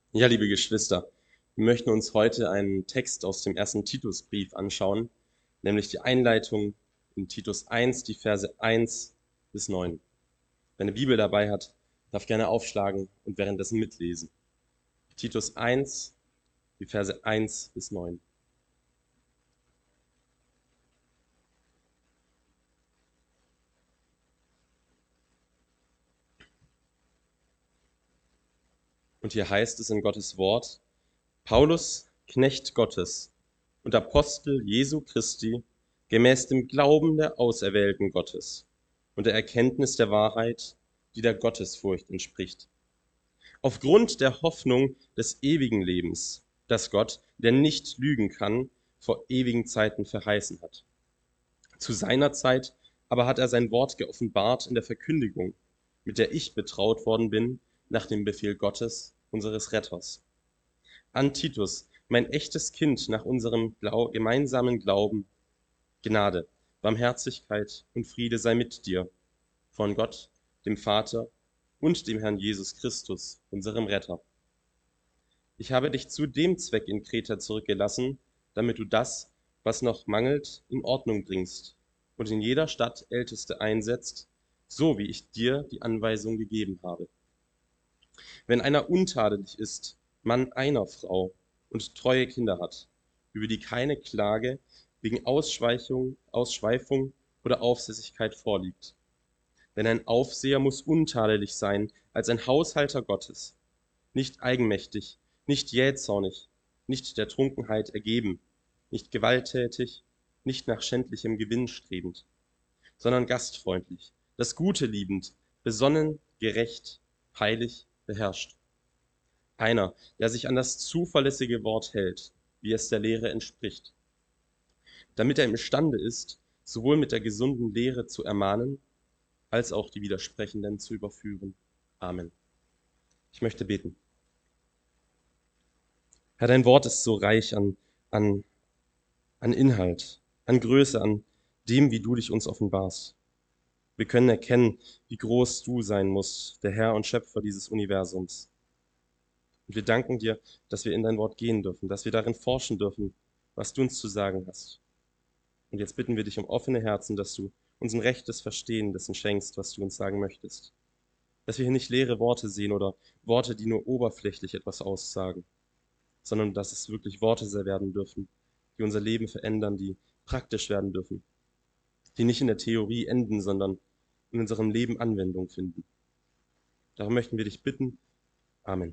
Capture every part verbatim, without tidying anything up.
Ja, liebe Geschwister, wir möchten uns heute einen Text aus dem ersten Titusbrief anschauen, nämlich die Einleitung in Titus eins, die Verse eins bis neun. Wer eine Bibel dabei hat, darf gerne aufschlagen und währenddessen mitlesen. Titus eins, die Verse eins bis neun. Und hier heißt es in Gottes Wort: Paulus, Knecht Gottes und Apostel Jesu Christi, gemäß dem Glauben der Auserwählten Gottes und der Erkenntnis der Wahrheit, die der Gottesfurcht entspricht. Aufgrund der Hoffnung des ewigen Lebens, das Gott, der nicht lügen kann, vor ewigen Zeiten verheißen hat. Zu seiner Zeit aber hat er sein Wort geoffenbart in der Verkündigung, mit der ich betraut worden bin, nach dem Befehl Gottes, unseres Retters. An Titus, mein echtes Kind nach unserem Glau- gemeinsamen Glauben, Gnade, Barmherzigkeit und Friede sei mit dir, von Gott, dem Vater und dem Herrn Jesus Christus, unserem Retter. Ich habe dich zu dem Zweck in Kreta zurückgelassen, damit du das, was noch mangelt, in Ordnung bringst und in jeder Stadt Älteste einsetzt, so wie ich dir die Anweisung gegeben habe. Wenn einer untadelig ist, Mann einer Frau, und treue Kinder hat, über die keine Klage wegen Ausschweifung, Ausschweifung oder Aufsässigkeit vorliegt. Denn ein Aufseher muss untadelig sein als ein Haushalter Gottes, nicht eigenmächtig, nicht jähzornig, nicht der Trunkenheit ergeben, nicht gewalttätig, nicht nach schändlichem Gewinn strebend, sondern gastfreundlich, das Gute liebend, besonnen, gerecht, heilig, beherrscht. Einer, der sich an das zuverlässige Wort hält, wie es der Lehre entspricht, damit er imstande ist, sowohl mit der gesunden Lehre zu ermahnen, als auch die Widersprechenden zu überführen. Amen. Ich möchte beten. Herr, dein Wort ist so reich an, an, an Inhalt, an Größe, an dem, wie du dich uns offenbarst. Wir können erkennen, wie groß du sein musst, der Herr und Schöpfer dieses Universums. Und wir danken dir, dass wir in dein Wort gehen dürfen, dass wir darin forschen dürfen, was du uns zu sagen hast. Und jetzt bitten wir dich um offene Herzen, dass du uns ein rechtes Verstehen dessen schenkst, was du uns sagen möchtest. Dass wir hier nicht leere Worte sehen oder Worte, die nur oberflächlich etwas aussagen, sondern dass es wirklich Worte werden dürfen, die unser Leben verändern, die praktisch werden dürfen, die nicht in der Theorie enden, sondern in unserem Leben Anwendung finden. Darum möchten wir dich bitten. Amen.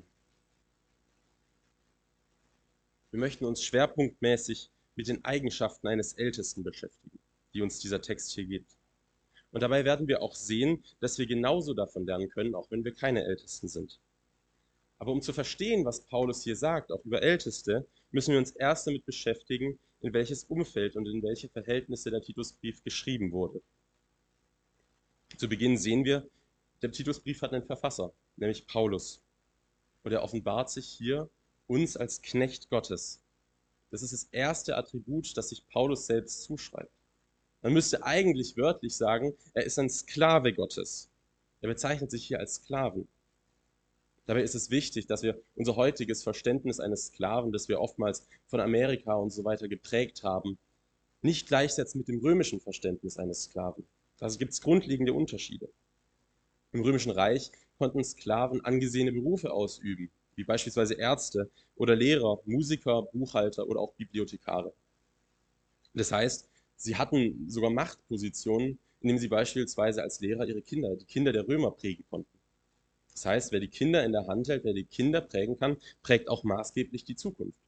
Wir möchten uns schwerpunktmäßig mit den Eigenschaften eines Ältesten beschäftigen, die uns dieser Text hier gibt. Und dabei werden wir auch sehen, dass wir genauso davon lernen können, auch wenn wir keine Ältesten sind. Aber um zu verstehen, was Paulus hier sagt, auch über Älteste, müssen wir uns erst damit beschäftigen, in welches Umfeld und in welche Verhältnisse der Titusbrief geschrieben wurde. Zu Beginn sehen wir, der Titusbrief hat einen Verfasser, nämlich Paulus. Und er offenbart sich hier uns als Knecht Gottes. Das ist das erste Attribut, das sich Paulus selbst zuschreibt. Man müsste eigentlich wörtlich sagen, er ist ein Sklave Gottes. Er bezeichnet sich hier als Sklaven. Dabei ist es wichtig, dass wir unser heutiges Verständnis eines Sklaven, das wir oftmals von Amerika und so weiter geprägt haben, nicht gleichsetzen mit dem römischen Verständnis eines Sklaven. Da gibt es grundlegende Unterschiede. Im Römischen Reich konnten Sklaven angesehene Berufe ausüben, wie beispielsweise Ärzte oder Lehrer, Musiker, Buchhalter oder auch Bibliothekare. Das heißt, sie hatten sogar Machtpositionen, indem sie beispielsweise als Lehrer ihre Kinder, die Kinder der Römer prägen konnten. Das heißt, wer die Kinder in der Hand hält, wer die Kinder prägen kann, prägt auch maßgeblich die Zukunft.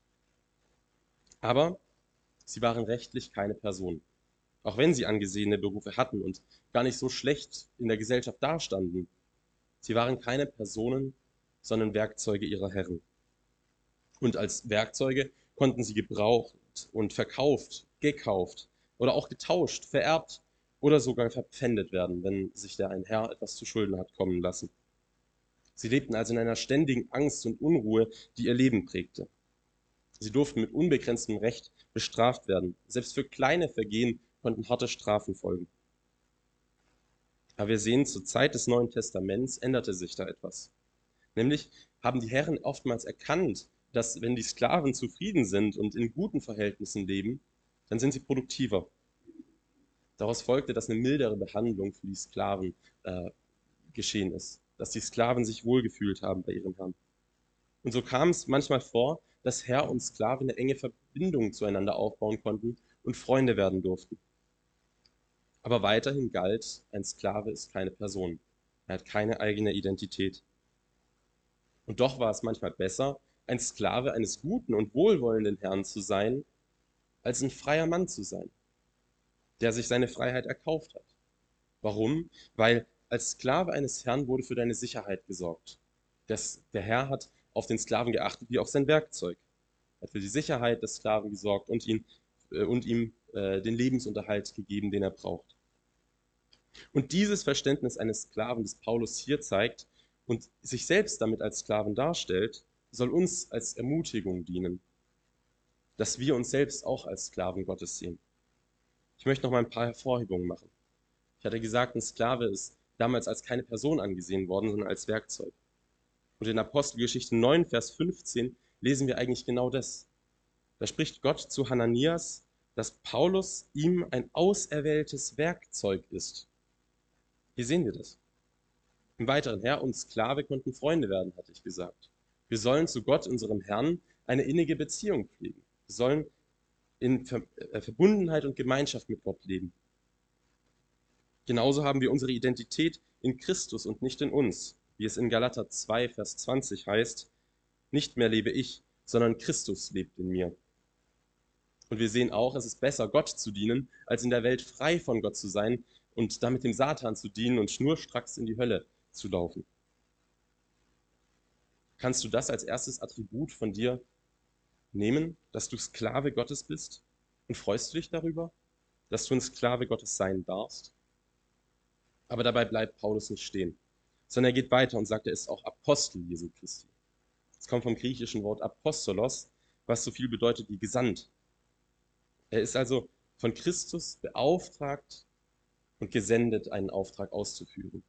Aber sie waren rechtlich keine Personen. Auch wenn sie angesehene Berufe hatten und gar nicht so schlecht in der Gesellschaft dastanden. Sie waren keine Personen, sondern Werkzeuge ihrer Herren. Und als Werkzeuge konnten sie gebraucht und verkauft, gekauft oder auch getauscht, vererbt oder sogar verpfändet werden, wenn sich der ein Herr etwas zu Schulden hat kommen lassen. Sie lebten also in einer ständigen Angst und Unruhe, die ihr Leben prägte. Sie durften mit unbegrenztem Recht bestraft werden. Selbst für kleine Vergehen konnten harte Strafen folgen. Aber wir sehen, zur Zeit des Neuen Testaments änderte sich da etwas. Nämlich haben die Herren oftmals erkannt, dass wenn die Sklaven zufrieden sind und in guten Verhältnissen leben, dann sind sie produktiver. Daraus folgte, dass eine mildere Behandlung für die Sklaven äh, geschehen ist, dass die Sklaven sich wohlgefühlt haben bei ihrem Herrn. Und so kam es manchmal vor, dass Herr und Sklave eine enge Verbindung zueinander aufbauen konnten und Freunde werden durften. Aber weiterhin galt, ein Sklave ist keine Person. Er hat keine eigene Identität. Und doch war es manchmal besser, ein Sklave eines guten und wohlwollenden Herrn zu sein, als ein freier Mann zu sein, der sich seine Freiheit erkauft hat. Warum? Weil als Sklave eines Herrn wurde für deine Sicherheit gesorgt. Das, der Herr hat auf den Sklaven geachtet wie auf sein Werkzeug. Er hat für die Sicherheit des Sklaven gesorgt und, ihn, äh, und ihm äh, den Lebensunterhalt gegeben, den er braucht. Und dieses Verständnis eines Sklaven, das Paulus hier zeigt und sich selbst damit als Sklaven darstellt, soll uns als Ermutigung dienen, dass wir uns selbst auch als Sklaven Gottes sehen. Ich möchte noch mal ein paar Hervorhebungen machen. Ich hatte gesagt, ein Sklave ist damals als keine Person angesehen worden, sondern als Werkzeug. Und in Apostelgeschichte neun, Vers fünfzehn lesen wir eigentlich genau das. Da spricht Gott zu Hananias, dass Paulus ihm ein auserwähltes Werkzeug ist. Hier sehen wir das. Im Weiteren, Herr und Sklave konnten Freunde werden, hatte ich gesagt. Wir sollen zu Gott, unserem Herrn, eine innige Beziehung pflegen. Wir sollen in Verbundenheit und Gemeinschaft mit Gott leben. Genauso haben wir unsere Identität in Christus und nicht in uns, wie es in Galater zwei, Vers zwanzig heißt, nicht mehr lebe ich, sondern Christus lebt in mir. Und wir sehen auch, es ist besser, Gott zu dienen, als in der Welt frei von Gott zu sein und damit dem Satan zu dienen und schnurstracks in die Hölle zu laufen. Kannst du das als erstes Attribut von dir nehmen, dass du Sklave Gottes bist? Und freust du dich darüber, dass du ein Sklave Gottes sein darfst? Aber dabei bleibt Paulus nicht stehen, sondern er geht weiter und sagt, er ist auch Apostel Jesu Christi. Es kommt vom griechischen Wort Apostolos, was so viel bedeutet wie gesandt. Er ist also von Christus beauftragt und gesendet, einen Auftrag auszuführen.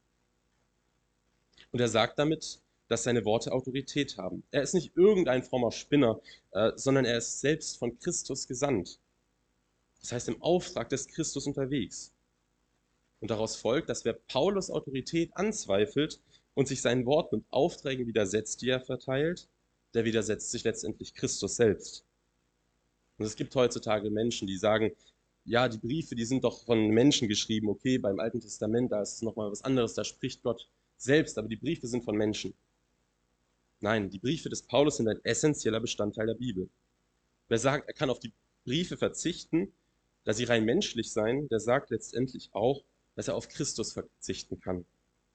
Und er sagt damit, dass seine Worte Autorität haben. Er ist nicht irgendein frommer Spinner, äh, sondern er ist selbst von Christus gesandt. Das heißt, im Auftrag des Christus unterwegs. Und daraus folgt, dass wer Paulus Autorität anzweifelt und sich seinen Worten und Aufträgen widersetzt, die er verteilt, der widersetzt sich letztendlich Christus selbst. Und es gibt heutzutage Menschen, die sagen, ja, die Briefe, die sind doch von Menschen geschrieben, okay, beim Alten Testament, da ist es nochmal was anderes, da spricht Gott selbst, aber die Briefe sind von Menschen. Nein, die Briefe des Paulus sind ein essentieller Bestandteil der Bibel. Wer sagt, er kann auf die Briefe verzichten, da sie rein menschlich seien, der sagt letztendlich auch, dass er auf Christus verzichten kann.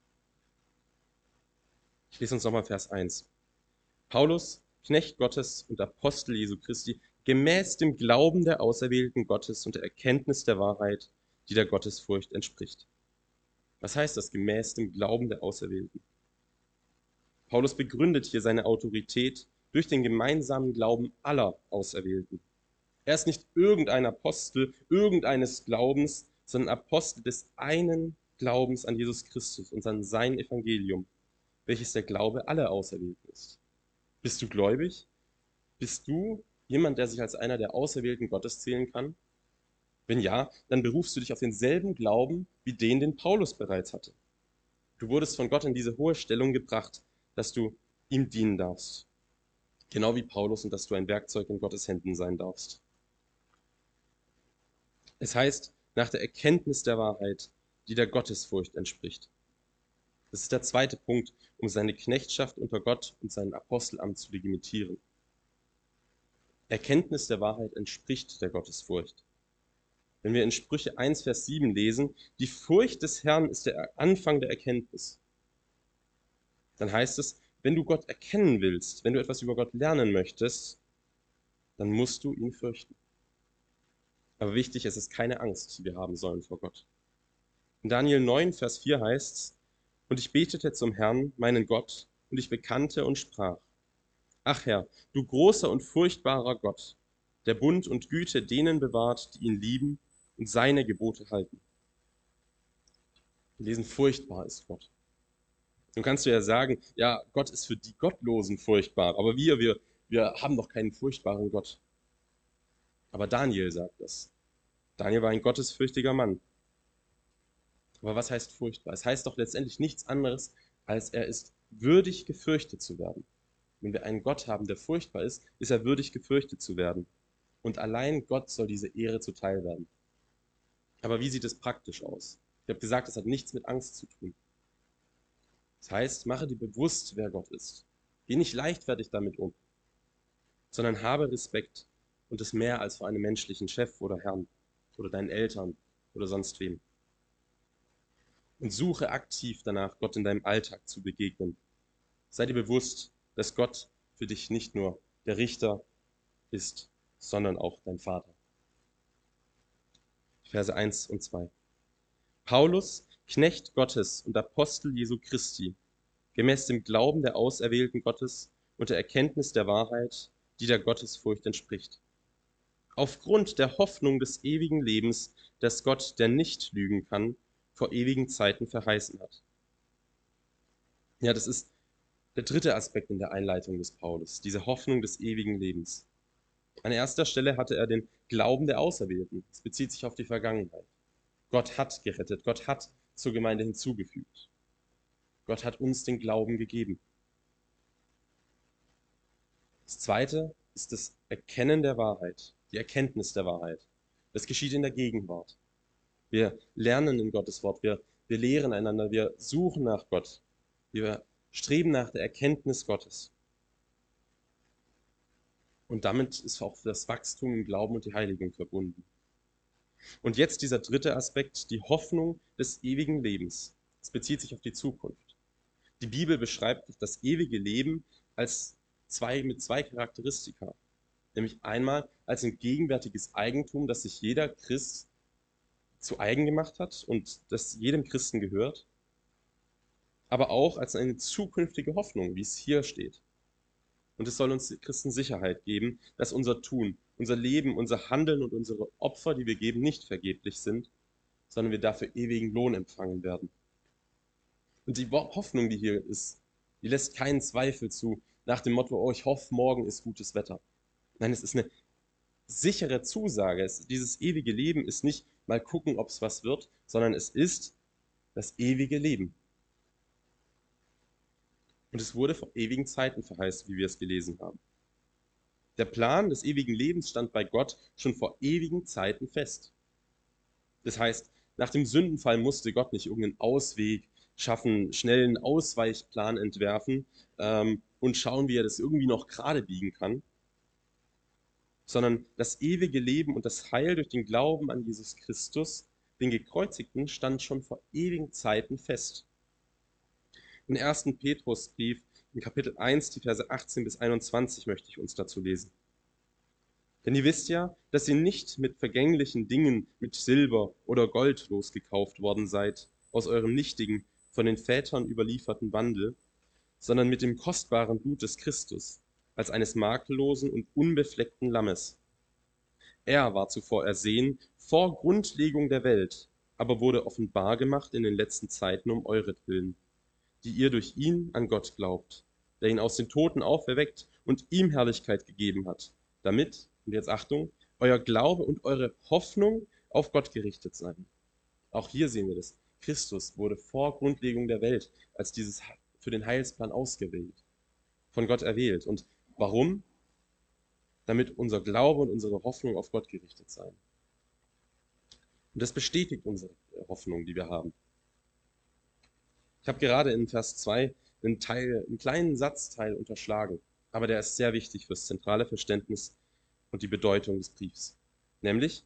Ich lese uns nochmal Vers eins. Paulus, Knecht Gottes und Apostel Jesu Christi, gemäß dem Glauben der Auserwählten Gottes und der Erkenntnis der Wahrheit, die der Gottesfurcht entspricht. Was heißt das, gemäß dem Glauben der Auserwählten? Paulus begründet hier seine Autorität durch den gemeinsamen Glauben aller Auserwählten. Er ist nicht irgendein Apostel irgendeines Glaubens, sondern Apostel des einen Glaubens an Jesus Christus und an sein Evangelium, welches der Glaube aller Auserwählten ist. Bist du gläubig? Bist du jemand, der sich als einer der Auserwählten Gottes zählen kann? Wenn ja, dann berufst du dich auf denselben Glauben wie den, den Paulus bereits hatte. Du wurdest von Gott in diese hohe Stellung gebracht, dass du ihm dienen darfst. Genau wie Paulus, und dass du ein Werkzeug in Gottes Händen sein darfst. Es heißt, nach der Erkenntnis der Wahrheit, die der Gottesfurcht entspricht. Das ist der zweite Punkt, um seine Knechtschaft unter Gott und sein Apostelamt zu legitimieren. Erkenntnis der Wahrheit entspricht der Gottesfurcht. Wenn wir in Sprüche eins, Vers sieben lesen, die Furcht des Herrn ist der Anfang der Erkenntnis, dann heißt es, wenn du Gott erkennen willst, wenn du etwas über Gott lernen möchtest, dann musst du ihn fürchten. Aber wichtig, es ist keine Angst, die wir haben sollen vor Gott. In Daniel neun, Vers vier heißt es, und ich betete zum Herrn, meinen Gott, und ich bekannte und sprach, ach Herr, du großer und furchtbarer Gott, der Bund und Güte denen bewahrt, die ihn lieben und seine Gebote halten. Wir lesen, furchtbar ist Gott. Nun kannst du ja sagen, ja, Gott ist für die Gottlosen furchtbar, aber wir, wir, wir haben doch keinen furchtbaren Gott. Aber Daniel sagt das. Daniel war ein gottesfürchtiger Mann. Aber was heißt furchtbar? Es heißt doch letztendlich nichts anderes, als er ist würdig gefürchtet zu werden. Wenn wir einen Gott haben, der furchtbar ist, ist er würdig gefürchtet zu werden. Und allein Gott soll diese Ehre zuteil werden. Aber wie sieht es praktisch aus? Ich habe gesagt, es hat nichts mit Angst zu tun. Das heißt, mache dir bewusst, wer Gott ist. Geh nicht leichtfertig damit um, sondern habe Respekt und es mehr als vor einem menschlichen Chef oder Herrn oder deinen Eltern oder sonst wem. Und suche aktiv danach, Gott in deinem Alltag zu begegnen. Sei dir bewusst, dass Gott für dich nicht nur der Richter ist, sondern auch dein Vater. Verse eins und zwei. Paulus, Knecht Gottes und Apostel Jesu Christi, gemäß dem Glauben der Auserwählten Gottes und der Erkenntnis der Wahrheit, die der Gottesfurcht entspricht. Aufgrund der Hoffnung des ewigen Lebens, das Gott, der nicht lügen kann, vor ewigen Zeiten verheißen hat. Ja, das ist der dritte Aspekt in der Einleitung des Paulus, diese Hoffnung des ewigen Lebens. An erster Stelle hatte er den Glauben der Auserwählten. Es bezieht sich auf die Vergangenheit. Gott hat gerettet, Gott hat zur Gemeinde hinzugefügt. Gott hat uns den Glauben gegeben. Das zweite ist das Erkennen der Wahrheit, die Erkenntnis der Wahrheit. Das geschieht in der Gegenwart. Wir lernen in Gottes Wort, wir, wir lehren einander, wir suchen nach Gott, wir streben nach der Erkenntnis Gottes. Und damit ist auch das Wachstum im Glauben und die Heiligung verbunden. Und jetzt dieser dritte Aspekt, die Hoffnung des ewigen Lebens. Es bezieht sich auf die Zukunft. Die Bibel beschreibt das ewige Leben als zwei, mit zwei Charakteristika. Nämlich einmal als ein gegenwärtiges Eigentum, das sich jeder Christ zu eigen gemacht hat und das jedem Christen gehört, aber auch als eine zukünftige Hoffnung, wie es hier steht. Und es soll uns Christen Sicherheit geben, dass unser Tun, unser Leben, unser Handeln und unsere Opfer, die wir geben, nicht vergeblich sind, sondern wir dafür ewigen Lohn empfangen werden. Und die Hoffnung, die hier ist, die lässt keinen Zweifel zu, nach dem Motto, oh, ich hoffe, morgen ist gutes Wetter. Nein, es ist eine sichere Zusage. Es, dieses ewige Leben ist nicht mal gucken, ob es was wird, sondern es ist das ewige Leben. Und es wurde vor ewigen Zeiten verheißen, wie wir es gelesen haben. Der Plan des ewigen Lebens stand bei Gott schon vor ewigen Zeiten fest. Das heißt, nach dem Sündenfall musste Gott nicht irgendeinen Ausweg schaffen, schnell einen Ausweichplan entwerfen ähm, und schauen, wie er das irgendwie noch gerade biegen kann, sondern das ewige Leben und das Heil durch den Glauben an Jesus Christus, den Gekreuzigten, stand schon vor ewigen Zeiten fest. Im ersten Petrusbrief, in Kapitel eins, die Verse achtzehn bis einundzwanzig, möchte ich uns dazu lesen. Denn ihr wisst ja, dass ihr nicht mit vergänglichen Dingen, mit Silber oder Gold losgekauft worden seid, aus eurem nichtigen, von den Vätern überlieferten Wandel, sondern mit dem kostbaren Blut des Christus, als eines makellosen und unbefleckten Lammes. Er war zuvor ersehen, vor Grundlegung der Welt, aber wurde offenbar gemacht in den letzten Zeiten um euretwillen, die ihr durch ihn an Gott glaubt, der ihn aus den Toten auferweckt und ihm Herrlichkeit gegeben hat, damit, und jetzt Achtung, euer Glaube und eure Hoffnung auf Gott gerichtet seien. Auch hier sehen wir das. Christus wurde vor Grundlegung der Welt als dieses für den Heilsplan ausgewählt, von Gott erwählt. Und warum? Damit unser Glaube und unsere Hoffnung auf Gott gerichtet seien. Und das bestätigt unsere Hoffnung, die wir haben. Ich habe gerade in Vers zwei einen, Teil, einen kleinen Satzteil unterschlagen, aber der ist sehr wichtig fürs zentrale Verständnis und die Bedeutung des Briefs. Nämlich,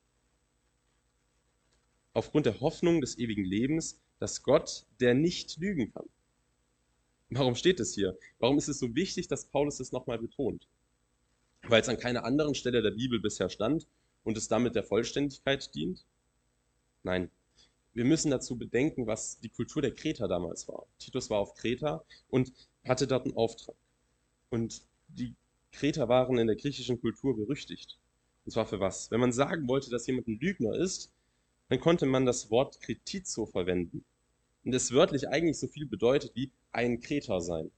aufgrund der Hoffnung des ewigen Lebens, dass Gott, der nicht lügen kann. Warum steht es hier? Warum ist es so wichtig, dass Paulus das nochmal betont? Weil es an keiner anderen Stelle der Bibel bisher stand und es damit der Vollständigkeit dient? Nein. Wir müssen dazu bedenken, was die Kultur der Kreter damals war. Titus war auf Kreta und hatte dort einen Auftrag. Und die Kreter waren in der griechischen Kultur berüchtigt. Und zwar für was? Wenn man sagen wollte, dass jemand ein Lügner ist, dann konnte man das Wort kritizo verwenden. und es wörtlich eigentlich so viel bedeutet wie ein Kreter sein.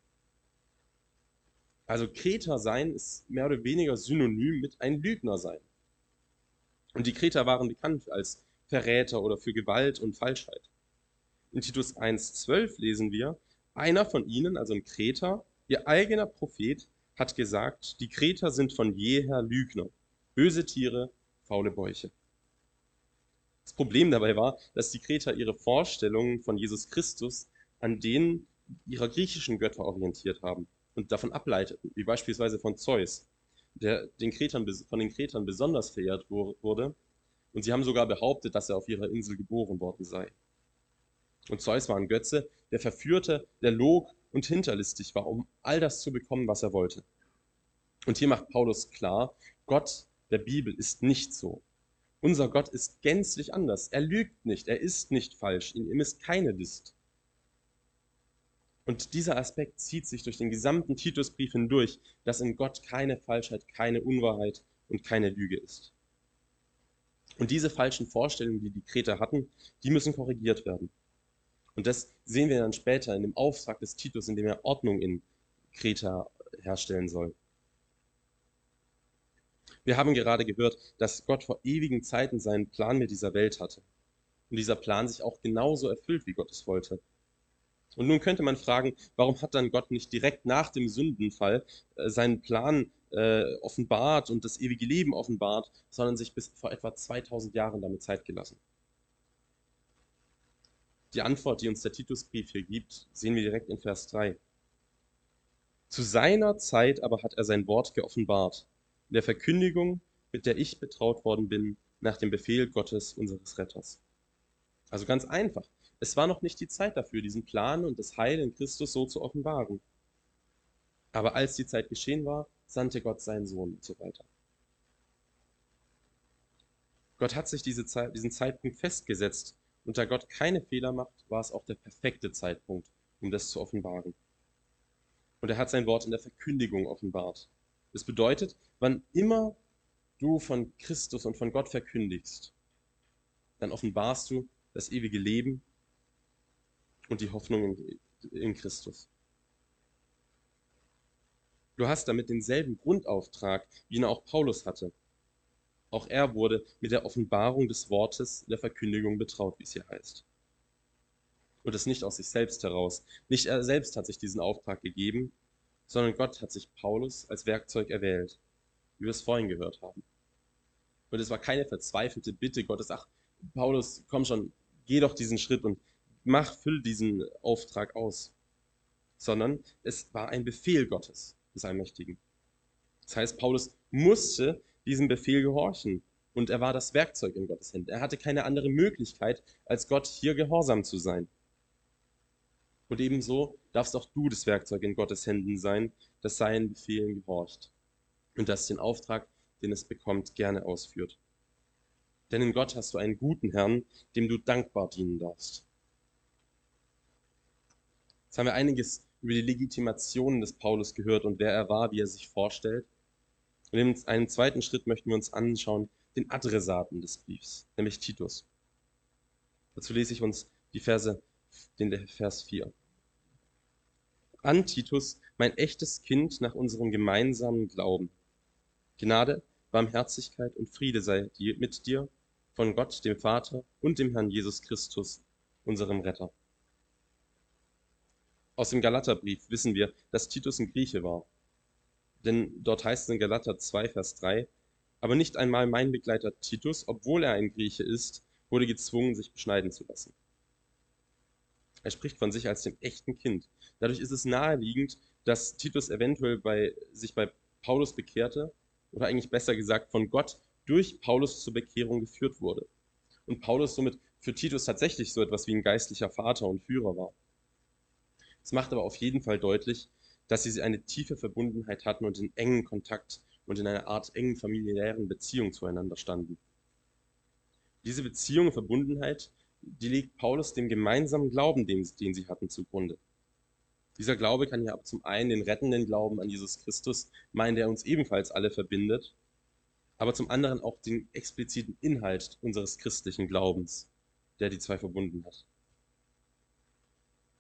Also Kreter sein ist mehr oder weniger synonym mit ein Lügner sein. Und die Kreter waren bekannt als Verräter oder für Gewalt und Falschheit. In Titus eins zwölf lesen wir, einer von ihnen, also ein Kreter, ihr eigener Prophet, hat gesagt, die Kreter sind von jeher Lügner, böse Tiere, faule Bäuche. Das Problem dabei war, dass die Kreter ihre Vorstellungen von Jesus Christus an denen ihrer griechischen Götter orientiert haben und davon ableiteten, wie beispielsweise von Zeus, der den Kretern, von den Kretern besonders verehrt wurde, und sie haben sogar behauptet, dass er auf ihrer Insel geboren worden sei. Und Zeus war ein Götze, der verführte, der log und hinterlistig war, um all das zu bekommen, was er wollte. Und hier macht Paulus klar, Gott der Bibel ist nicht so. Unser Gott ist gänzlich anders. Er lügt nicht, er ist nicht falsch, in ihm ist keine List. Und dieser Aspekt zieht sich durch den gesamten Titusbrief hindurch, dass in Gott keine Falschheit, keine Unwahrheit und keine Lüge ist. Und diese falschen Vorstellungen, die die Kreter hatten, die müssen korrigiert werden. Und das sehen wir dann später in dem Auftrag des Titus, in dem er Ordnung in Kreta herstellen soll. Wir haben gerade gehört, dass Gott vor ewigen Zeiten seinen Plan mit dieser Welt hatte. Und dieser Plan sich auch genauso erfüllt, wie Gott es wollte. Und nun könnte man fragen, warum hat dann Gott nicht direkt nach dem Sündenfall äh, seinen Plan äh, offenbart und das ewige Leben offenbart, sondern sich bis vor etwa zweitausend Jahren damit Zeit gelassen? Die Antwort, die uns der Titusbrief hier gibt, sehen wir direkt in Vers drei. Zu seiner Zeit aber hat er sein Wort geoffenbart, in der Verkündigung, mit der ich betraut worden bin, nach dem Befehl Gottes, unseres Retters. Also ganz einfach. Es war noch nicht die Zeit dafür, diesen Plan und das Heil in Christus so zu offenbaren. Aber als die Zeit geschehen war, sandte Gott seinen Sohn und so weiter. Gott hat sich diese Zeit, diesen Zeitpunkt festgesetzt. Und da Gott keine Fehler macht, war es auch der perfekte Zeitpunkt, um das zu offenbaren. Und er hat sein Wort in der Verkündigung offenbart. Das bedeutet, wann immer du von Christus und von Gott verkündigst, dann offenbarst du das ewige Leben und die Hoffnung in, in Christus. Du hast damit denselben Grundauftrag, wie ihn auch Paulus hatte. Auch er wurde mit der Offenbarung des Wortes der Verkündigung betraut, wie es hier heißt. Und das nicht aus sich selbst heraus. Nicht er selbst hat sich diesen Auftrag gegeben, sondern Gott hat sich Paulus als Werkzeug erwählt, wie wir es vorhin gehört haben. Und es war keine verzweifelte Bitte Gottes, ach, Paulus, komm schon, geh doch diesen Schritt und mach, füll diesen Auftrag aus. Sondern es war ein Befehl Gottes, des Allmächtigen. Das heißt, Paulus musste diesem Befehl gehorchen und er war das Werkzeug in Gottes Händen. Er hatte keine andere Möglichkeit, als Gott hier gehorsam zu sein. Und ebenso darfst auch du das Werkzeug in Gottes Händen sein, das seinen Befehlen gehorcht und das den Auftrag, den es bekommt, gerne ausführt. Denn in Gott hast du einen guten Herrn, dem du dankbar dienen darfst. Jetzt haben wir einiges über die Legitimationen des Paulus gehört und wer er war, wie er sich vorstellt. Und in einem zweiten Schritt möchten wir uns anschauen den Adressaten des Briefs, nämlich Titus. Dazu lese ich uns die Verse, den Vers vier. An Titus, mein echtes Kind nach unserem gemeinsamen Glauben. Gnade, Barmherzigkeit und Friede sei mit dir von Gott, dem Vater und dem Herrn Jesus Christus, unserem Retter. Aus dem Galaterbrief wissen wir, dass Titus ein Grieche war. Denn dort heißt es in Galater zwei, Vers drei, aber nicht einmal mein Begleiter Titus, obwohl er ein Grieche ist, wurde gezwungen, sich beschneiden zu lassen. Er spricht von sich als dem echten Kind. Dadurch ist es naheliegend, dass Titus eventuell bei, sich bei Paulus bekehrte, oder eigentlich besser gesagt von Gott durch Paulus zur Bekehrung geführt wurde. Und Paulus somit für Titus tatsächlich so etwas wie ein geistlicher Vater und Führer war. Es macht aber auf jeden Fall deutlich, dass sie eine tiefe Verbundenheit hatten und in engen Kontakt und in einer Art engen familiären Beziehung zueinander standen. Diese Beziehung und Verbundenheit, die legt Paulus dem gemeinsamen Glauben, den, den sie hatten, zugrunde. Dieser Glaube kann ja zum einen den rettenden Glauben an Jesus Christus meinen, der uns ebenfalls alle verbindet, aber zum anderen auch den expliziten Inhalt unseres christlichen Glaubens, der die zwei verbunden hat.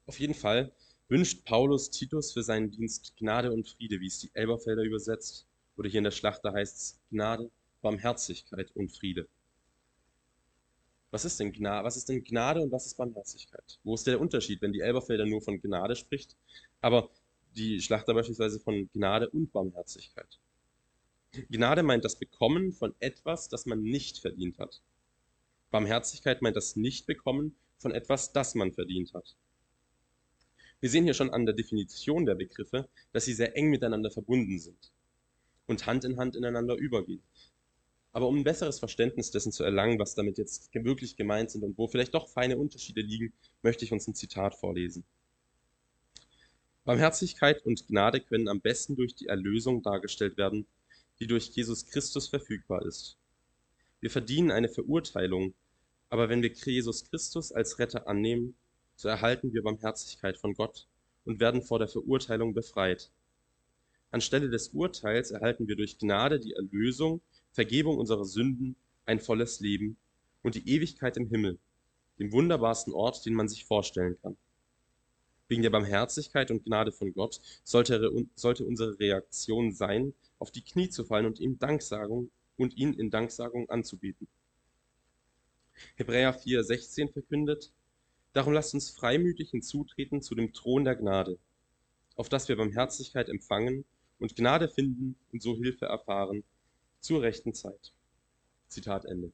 Auf jeden Fall wünscht Paulus Titus für seinen Dienst Gnade und Friede, wie es die Elberfelder übersetzt. Oder hier in der Schlachter heißt es Gnade, Barmherzigkeit und Friede. Was ist denn Gnade, was ist denn Gnade und was ist Barmherzigkeit? Wo ist der Unterschied, wenn die Elberfelder nur von Gnade spricht, aber die Schlachter beispielsweise von Gnade und Barmherzigkeit? Gnade meint das Bekommen von etwas, das man nicht verdient hat. Barmherzigkeit meint das Nicht-Bekommen von etwas, das man verdient hat. Wir sehen hier schon an der Definition der Begriffe, dass sie sehr eng miteinander verbunden sind und Hand in Hand ineinander übergehen. Aber um ein besseres Verständnis dessen zu erlangen, was damit jetzt wirklich gemeint sind und wo vielleicht doch feine Unterschiede liegen, möchte ich uns ein Zitat vorlesen. Barmherzigkeit und Gnade können am besten durch die Erlösung dargestellt werden, die durch Jesus Christus verfügbar ist. Wir verdienen eine Verurteilung, aber wenn wir Jesus Christus als Retter annehmen, so erhalten wir Barmherzigkeit von Gott und werden vor der Verurteilung befreit. Anstelle des Urteils erhalten wir durch Gnade die Erlösung, Vergebung unserer Sünden, ein volles Leben und die Ewigkeit im Himmel, dem wunderbarsten Ort, den man sich vorstellen kann. Wegen der Barmherzigkeit und Gnade von Gott sollte, sollte unsere Reaktion sein, auf die Knie zu fallen und ihm Danksagung und ihn in Danksagung anzubieten. Hebräer vier sechzehn verkündet: Darum lasst uns freimütig hinzutreten zu dem Thron der Gnade, auf dass wir Barmherzigkeit empfangen und Gnade finden und so Hilfe erfahren zur rechten Zeit. Zitat Ende.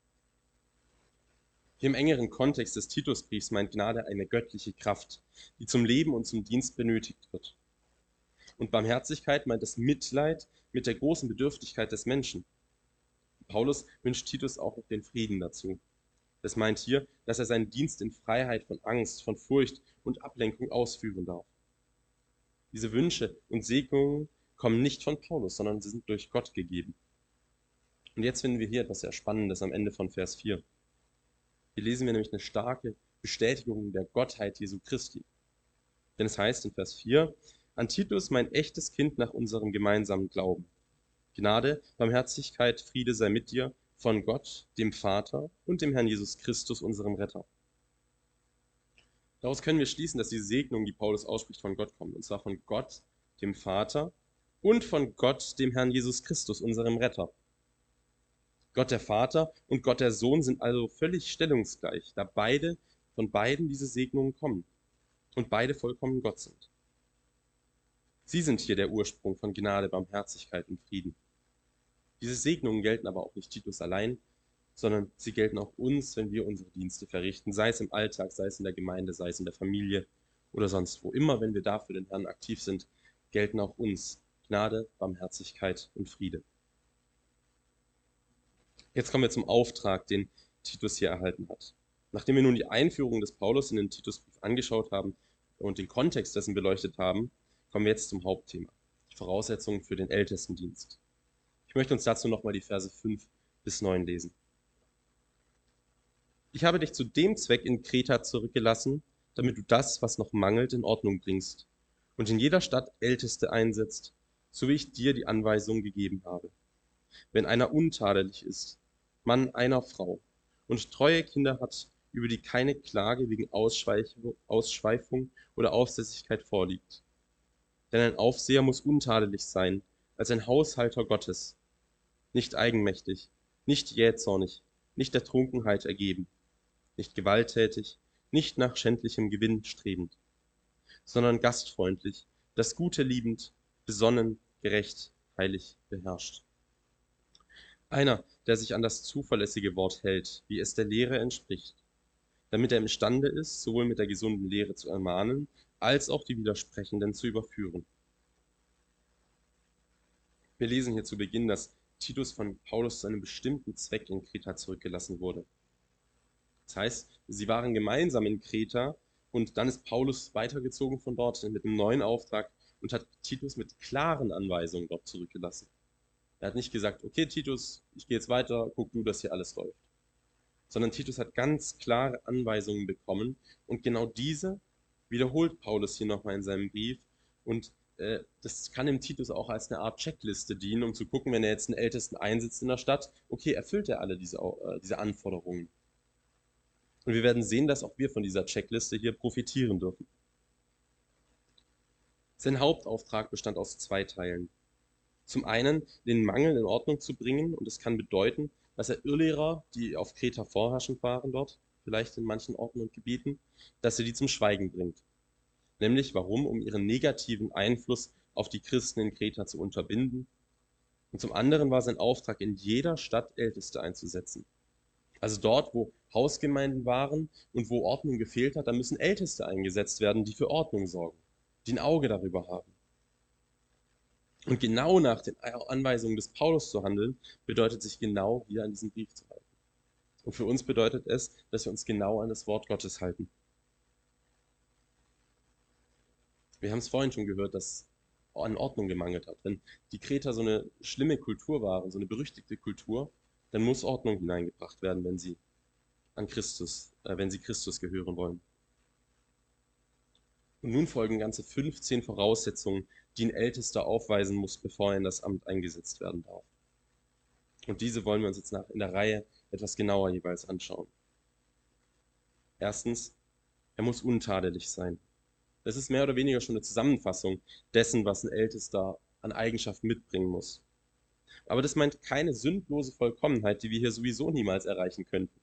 Hier im engeren Kontext des Titusbriefs meint Gnade eine göttliche Kraft, die zum Leben und zum Dienst benötigt wird. Und Barmherzigkeit meint das Mitleid mit der großen Bedürftigkeit des Menschen. Paulus wünscht Titus auch noch den Frieden dazu. Das meint hier, dass er seinen Dienst in Freiheit von Angst, von Furcht und Ablenkung ausführen darf. Diese Wünsche und Segnungen kommen nicht von Paulus, sondern sie sind durch Gott gegeben. Und jetzt finden wir hier etwas sehr Spannendes am Ende von Vers vier. Hier lesen wir nämlich eine starke Bestätigung der Gottheit Jesu Christi. Denn es heißt in Vers vier: An Titus, mein echtes Kind nach unserem gemeinsamen Glauben. Gnade, Barmherzigkeit, Friede sei mit dir von Gott, dem Vater und dem Herrn Jesus Christus, unserem Retter. Daraus können wir schließen, dass die Segnungen, die Paulus ausspricht, von Gott kommen. Und zwar von Gott, dem Vater und von Gott, dem Herrn Jesus Christus, unserem Retter. Gott der Vater und Gott der Sohn sind also völlig stellungsgleich, da beide von beiden diese Segnungen kommen und beide vollkommen Gott sind. Sie sind hier der Ursprung von Gnade, Barmherzigkeit und Frieden. Diese Segnungen gelten aber auch nicht Titus allein, sondern sie gelten auch uns, wenn wir unsere Dienste verrichten, sei es im Alltag, sei es in der Gemeinde, sei es in der Familie oder sonst wo. Immer wenn wir da für den Herrn aktiv sind, gelten auch uns Gnade, Barmherzigkeit und Friede. Jetzt kommen wir zum Auftrag, den Titus hier erhalten hat. Nachdem wir nun die Einführung des Paulus in den Titusbrief angeschaut haben und den Kontext dessen beleuchtet haben, kommen wir jetzt zum Hauptthema, die Voraussetzungen für den Ältestendienst. Ich möchte uns dazu nochmal die Verse fünf bis neun lesen. Ich habe dich zu dem Zweck in Kreta zurückgelassen, damit du das, was noch mangelt, in Ordnung bringst und in jeder Stadt Älteste einsetzt, so wie ich dir die Anweisung gegeben habe. Wenn einer untadelig ist, Mann einer Frau, und treue Kinder hat, über die keine Klage wegen Ausschweifung, Ausschweifung oder Aufsässigkeit vorliegt. Denn ein Aufseher muss untadelig sein, als ein Haushalter Gottes, nicht eigenmächtig, nicht jähzornig, nicht der Trunkenheit ergeben, nicht gewalttätig, nicht nach schändlichem Gewinn strebend, sondern gastfreundlich, das Gute liebend, besonnen, gerecht, heilig beherrscht. Einer, der sich an das zuverlässige Wort hält, wie es der Lehre entspricht, damit er imstande ist, sowohl mit der gesunden Lehre zu ermahnen, als auch die Widersprechenden zu überführen. Wir lesen hier zu Beginn, dass Titus von Paulus zu einem bestimmten Zweck in Kreta zurückgelassen wurde. Das heißt, sie waren gemeinsam in Kreta und dann ist Paulus weitergezogen von dort mit einem neuen Auftrag und hat Titus mit klaren Anweisungen dort zurückgelassen. Er hat nicht gesagt, okay Titus, ich gehe jetzt weiter, guck du, dass hier alles läuft. Sondern Titus hat ganz klare Anweisungen bekommen und genau diese wiederholt Paulus hier nochmal in seinem Brief und äh, das kann dem Titus auch als eine Art Checkliste dienen, um zu gucken, wenn er jetzt einen Ältesten einsetzt in der Stadt, okay, erfüllt er alle diese, äh, diese Anforderungen. Und wir werden sehen, dass auch wir von dieser Checkliste hier profitieren dürfen. Sein Hauptauftrag bestand aus zwei Teilen. Zum einen den Mangel in Ordnung zu bringen, und es kann bedeuten, dass er Irrlehrer, die auf Kreta vorherrschend waren dort, vielleicht in manchen Orten und Gebieten, dass er die zum Schweigen bringt. Nämlich warum? Um ihren negativen Einfluss auf die Christen in Kreta zu unterbinden. Und zum anderen war sein Auftrag, in jeder Stadt Älteste einzusetzen. Also dort, wo Hausgemeinden waren und wo Ordnung gefehlt hat, da müssen Älteste eingesetzt werden, die für Ordnung sorgen, die ein Auge darüber haben. Und genau nach den Anweisungen des Paulus zu handeln, bedeutet sich genau hier an diesem Brief zu halten. Und für uns bedeutet es, dass wir uns genau an das Wort Gottes halten. Wir haben es vorhin schon gehört, dass an Ordnung gemangelt hat. Wenn die Kreter so eine schlimme Kultur waren, so eine berüchtigte Kultur, dann muss Ordnung hineingebracht werden, wenn sie an Christus, äh, wenn sie Christus gehören wollen. Und nun folgen ganze fünfzehn Voraussetzungen, die ein Ältester aufweisen muss, bevor er in das Amt eingesetzt werden darf. Und diese wollen wir uns jetzt nach, in der Reihe etwas genauer jeweils anschauen. Erstens, er muss untadelig sein. Das ist mehr oder weniger schon eine Zusammenfassung dessen, was ein Ältester an Eigenschaften mitbringen muss. Aber das meint keine sündlose Vollkommenheit, die wir hier sowieso niemals erreichen könnten.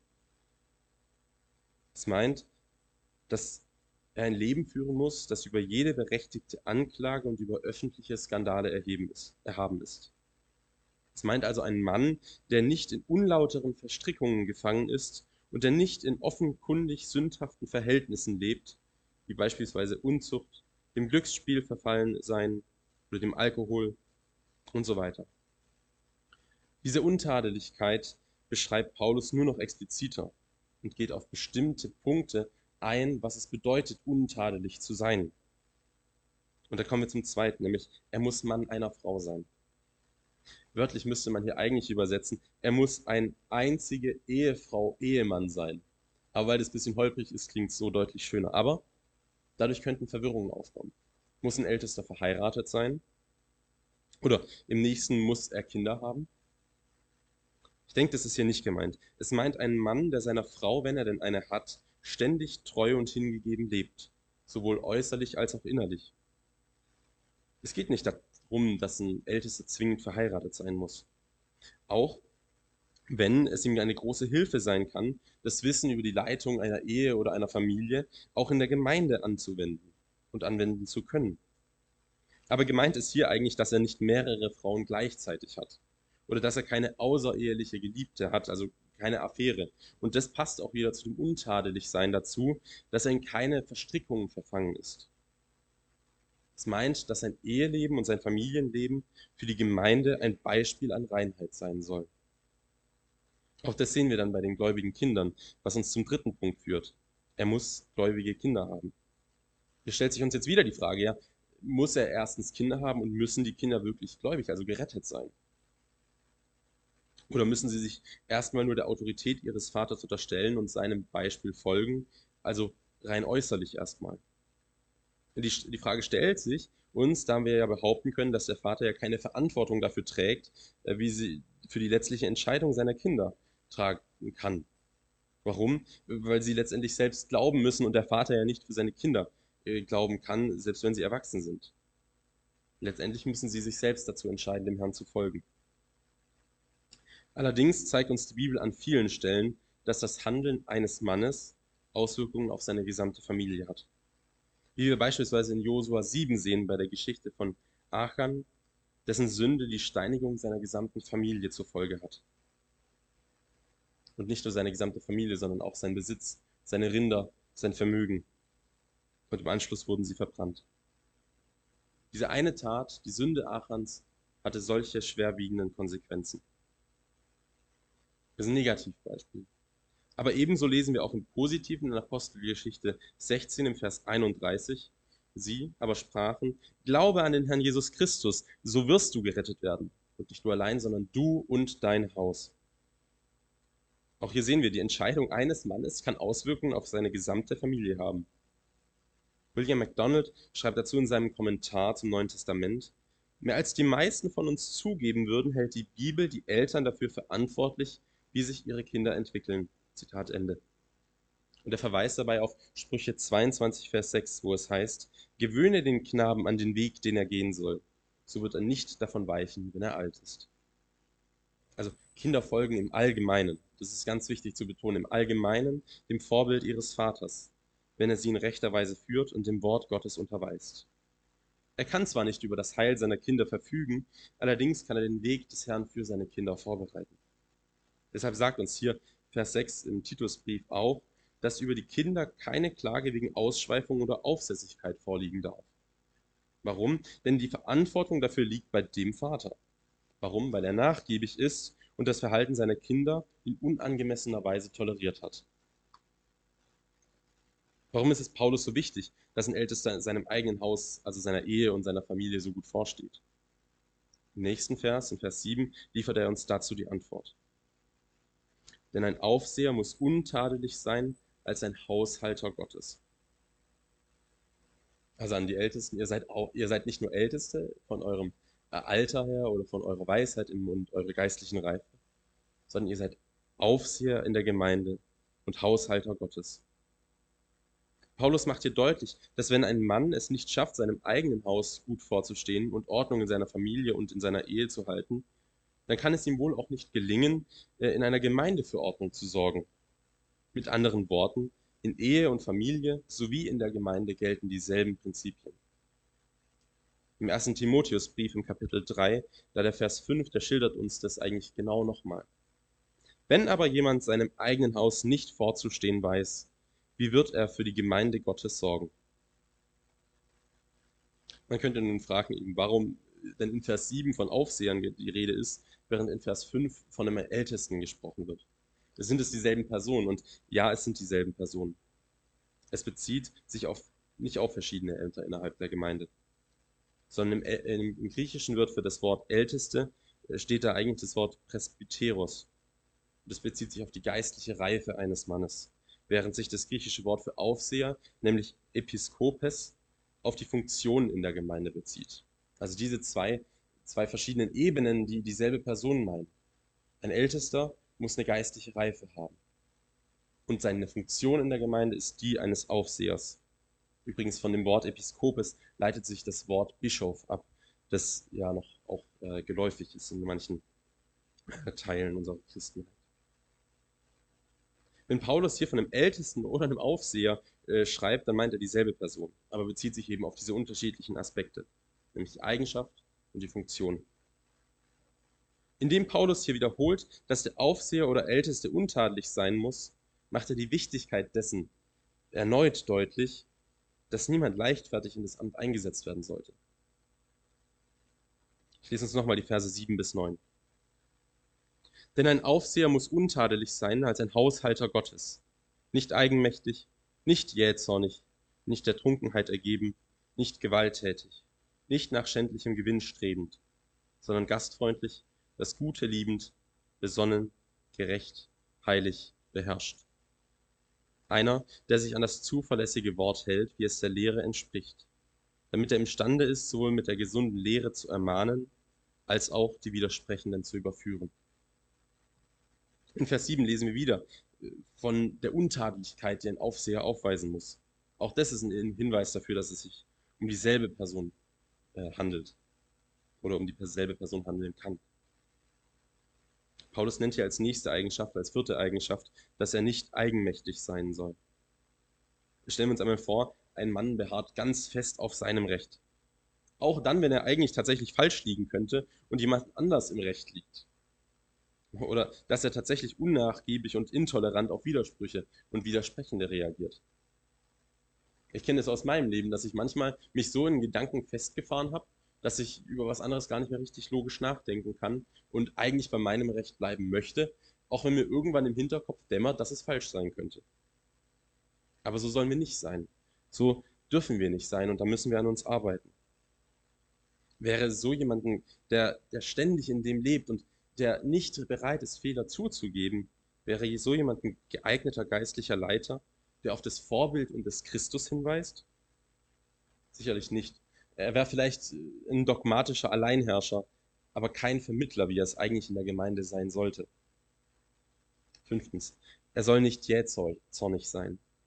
Es meint, dass er ein Leben führen muss, das über jede berechtigte Anklage und über öffentliche Skandale erheben ist, erhaben ist. Es meint also einen Mann, der nicht in unlauteren Verstrickungen gefangen ist und der nicht in offenkundig sündhaften Verhältnissen lebt, wie beispielsweise Unzucht, dem Glücksspiel verfallen sein oder dem Alkohol und so weiter. Diese Untadeligkeit beschreibt Paulus nur noch expliziter und geht auf bestimmte Punkte ein, was es bedeutet, untadelig zu sein. Und da kommen wir zum zweiten, nämlich er muss Mann einer Frau sein. Wörtlich müsste man hier eigentlich übersetzen, er muss ein einzige Ehefrau, Ehemann sein. Aber weil das ein bisschen holprig ist, klingt es so deutlich schöner. Aber dadurch könnten Verwirrungen aufkommen. Muss ein Ältester verheiratet sein? Oder im nächsten muss er Kinder haben? Ich denke, das ist hier nicht gemeint. Es meint einen Mann, der seiner Frau, wenn er denn eine hat, ständig treu und hingegeben lebt. Sowohl äußerlich als auch innerlich. Es geht nicht darum, dass ein Ältester zwingend verheiratet sein muss. Auch wenn es ihm eine große Hilfe sein kann, das Wissen über die Leitung einer Ehe oder einer Familie auch in der Gemeinde anzuwenden und anwenden zu können. Aber gemeint ist hier eigentlich, dass er nicht mehrere Frauen gleichzeitig hat oder dass er keine außereheliche Geliebte hat, also keine Affäre. Und das passt auch wieder zu dem Untadeligsein dazu, dass er in keine Verstrickungen verfangen ist. Es meint, dass sein Eheleben und sein Familienleben für die Gemeinde ein Beispiel an Reinheit sein soll. Auch das sehen wir dann bei den gläubigen Kindern, was uns zum dritten Punkt führt. Er muss gläubige Kinder haben. Hier stellt sich uns jetzt wieder die Frage, ja, muss er erstens Kinder haben und müssen die Kinder wirklich gläubig, also gerettet sein? Oder müssen sie sich erstmal nur der Autorität ihres Vaters unterstellen und seinem Beispiel folgen, also rein äußerlich erstmal? Die, die Frage stellt sich uns, da wir ja behaupten können, dass der Vater ja keine Verantwortung dafür trägt, wie sie für die letztliche Entscheidung seiner Kinder tragen kann. Warum? Weil sie letztendlich selbst glauben müssen und der Vater ja nicht für seine Kinder äh, glauben kann, selbst wenn sie erwachsen sind. Letztendlich müssen sie sich selbst dazu entscheiden, dem Herrn zu folgen. Allerdings zeigt uns die Bibel an vielen Stellen, dass das Handeln eines Mannes Auswirkungen auf seine gesamte Familie hat. Wie wir beispielsweise in Josua sieben sehen bei der Geschichte von Achan, dessen Sünde die Steinigung seiner gesamten Familie zur Folge hat. Und nicht nur seine gesamte Familie, sondern auch sein Besitz, seine Rinder, sein Vermögen. Und im Anschluss wurden sie verbrannt. Diese eine Tat, die Sünde Achans, hatte solche schwerwiegenden Konsequenzen. Das ist ein Negativbeispiel. Aber ebenso lesen wir auch im Positiven in Apostelgeschichte sechzehn im Vers einunddreißig. Sie aber sprachen, glaube an den Herrn Jesus Christus, so wirst du gerettet werden. Und nicht du allein, sondern du und dein Haus. Auch hier sehen wir, die Entscheidung eines Mannes kann Auswirkungen auf seine gesamte Familie haben. William MacDonald schreibt dazu in seinem Kommentar zum Neuen Testament, mehr als die meisten von uns zugeben würden, hält die Bibel die Eltern dafür verantwortlich, wie sich ihre Kinder entwickeln. Zitat Ende. Und er verweist dabei auf Sprüche zweiundzwanzig, Vers sechs, wo es heißt: Gewöhne den Knaben an den Weg, den er gehen soll, so wird er nicht davon weichen, wenn er alt ist. Also Kinder folgen im Allgemeinen, das ist ganz wichtig zu betonen, im Allgemeinen dem Vorbild ihres Vaters, wenn er sie in rechter Weise führt und dem Wort Gottes unterweist. Er kann zwar nicht über das Heil seiner Kinder verfügen, allerdings kann er den Weg des Herrn für seine Kinder vorbereiten. Deshalb sagt uns hier Vers sechs im Titusbrief auch, dass über die Kinder keine Klage wegen Ausschweifung oder Aufsässigkeit vorliegen darf. Warum? Denn die Verantwortung dafür liegt bei dem Vater. Warum? Weil er nachgiebig ist und das Verhalten seiner Kinder in unangemessener Weise toleriert hat. Warum ist es Paulus so wichtig, dass ein Ältester in seinem eigenen Haus, also seiner Ehe und seiner Familie, so gut vorsteht? Im nächsten Vers, in Vers sieben, liefert er uns dazu die Antwort. Denn ein Aufseher muss untadelig sein als ein Haushalter Gottes. Also an die Ältesten, ihr seid, auch, ihr seid nicht nur Älteste von eurem Alter her oder von eurer Weisheit und eurer geistlichen Reife, sondern ihr seid Aufseher in der Gemeinde und Haushalter Gottes. Paulus macht hier deutlich, dass wenn ein Mann es nicht schafft, seinem eigenen Haus gut vorzustehen und Ordnung in seiner Familie und in seiner Ehe zu halten, dann kann es ihm wohl auch nicht gelingen, in einer Gemeinde für Ordnung zu sorgen. Mit anderen Worten, in Ehe und Familie sowie in der Gemeinde gelten dieselben Prinzipien. Im ersten Timotheusbrief im Kapitel drei, da der Vers fünf, der schildert uns das eigentlich genau nochmal. Wenn aber jemand seinem eigenen Haus nicht vorzustehen weiß, wie wird er für die Gemeinde Gottes sorgen? Man könnte nun fragen, warum denn in Vers sieben von Aufsehern die Rede ist, während in Vers fünf von einem Ältesten gesprochen wird. Sind es dieselben Personen? Und ja, es sind dieselben Personen. Es bezieht sich auf, nicht auf verschiedene Ämter innerhalb der Gemeinde, sondern im, im, im Griechischen wird für das Wort Älteste, steht da eigentlich das Wort Presbyteros. Das bezieht sich auf die geistliche Reife eines Mannes, während sich das griechische Wort für Aufseher, nämlich Episkopes, auf die Funktionen in der Gemeinde bezieht. Also diese zwei, zwei verschiedenen Ebenen, die dieselbe Person meinen. Ein Ältester muss eine geistliche Reife haben. Und seine Funktion in der Gemeinde ist die eines Aufsehers. Übrigens von dem Wort Episkopes leitet sich das Wort Bischof ab, das ja noch auch äh, geläufig ist in manchen Teilen unserer Christenheit. Wenn Paulus hier von einem Ältesten oder einem Aufseher äh, schreibt, dann meint er dieselbe Person, aber bezieht sich eben auf diese unterschiedlichen Aspekte, nämlich die Eigenschaft und die Funktion. Indem Paulus hier wiederholt, dass der Aufseher oder Älteste untadelig sein muss, macht er die Wichtigkeit dessen erneut deutlich, dass niemand leichtfertig in das Amt eingesetzt werden sollte. Ich lese uns nochmal die Verse sieben bis neun. Denn ein Aufseher muss untadelig sein als ein Haushalter Gottes, nicht eigenmächtig, nicht jähzornig, nicht der Trunkenheit ergeben, nicht gewalttätig, nicht nach schändlichem Gewinn strebend, sondern gastfreundlich, das Gute liebend, besonnen, gerecht, heilig, beherrscht. Einer, der sich an das zuverlässige Wort hält, wie es der Lehre entspricht, damit er imstande ist, sowohl mit der gesunden Lehre zu ermahnen, als auch die Widersprechenden zu überführen. In Vers sieben lesen wir wieder von der Untadeligkeit, die ein Aufseher aufweisen muss. Auch das ist ein Hinweis dafür, dass es sich um dieselbe Person äh, handelt oder um dieselbe Person handeln kann. Paulus nennt hier als nächste Eigenschaft, als vierte Eigenschaft, dass er nicht eigenmächtig sein soll. Stellen wir uns einmal vor, ein Mann beharrt ganz fest auf seinem Recht. Auch dann, wenn er eigentlich tatsächlich falsch liegen könnte und jemand anders im Recht liegt. Oder dass er tatsächlich unnachgiebig und intolerant auf Widersprüche und Widersprechende reagiert. Ich kenne es aus meinem Leben, dass ich manchmal mich so in Gedanken festgefahren habe, dass ich über was anderes gar nicht mehr richtig logisch nachdenken kann und eigentlich bei meinem Recht bleiben möchte, auch wenn mir irgendwann im Hinterkopf dämmert, dass es falsch sein könnte. Aber so sollen wir nicht sein. So dürfen wir nicht sein und da müssen wir an uns arbeiten. Wäre so jemanden, der, der ständig in dem lebt und der nicht bereit ist, Fehler zuzugeben, wäre so jemand ein geeigneter geistlicher Leiter, der auf das Vorbild und des Christus hinweist? Sicherlich nicht. Er wäre vielleicht ein dogmatischer Alleinherrscher, aber kein Vermittler, wie er es eigentlich in der Gemeinde sein sollte. Fünftens, er soll nicht jähzornig sein.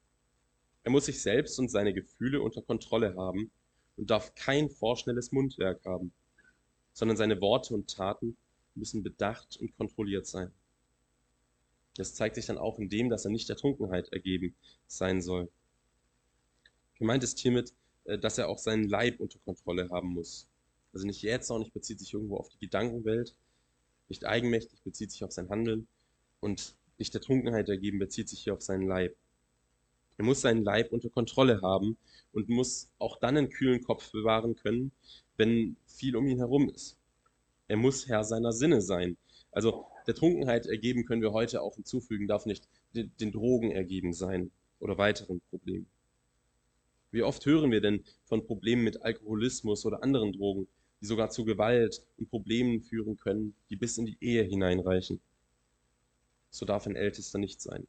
Er muss sich selbst und seine Gefühle unter Kontrolle haben und darf kein vorschnelles Mundwerk haben, sondern seine Worte und Taten müssen bedacht und kontrolliert sein. Das zeigt sich dann auch in dem, dass er nicht der Trunkenheit ergeben sein soll. Gemeint ist hiermit, äh, dass er auch seinen Leib unter Kontrolle haben muss. Also nicht jetzt, auch nicht bezieht sich irgendwo auf die Gedankenwelt, nicht eigenmächtig bezieht sich auf sein Handeln und nicht der Trunkenheit ergeben bezieht sich hier auf seinen Leib. Er muss seinen Leib unter Kontrolle haben und muss auch dann einen kühlen Kopf bewahren können, wenn viel um ihn herum ist. Er muss Herr seiner Sinne sein. Also der Trunkenheit ergeben können wir heute auch hinzufügen, darf nicht den, den Drogen ergeben sein oder weiteren Problemen. Wie oft hören wir denn von Problemen mit Alkoholismus oder anderen Drogen, die sogar zu Gewalt und Problemen führen können, die bis in die Ehe hineinreichen? So darf ein Ältester nicht sein.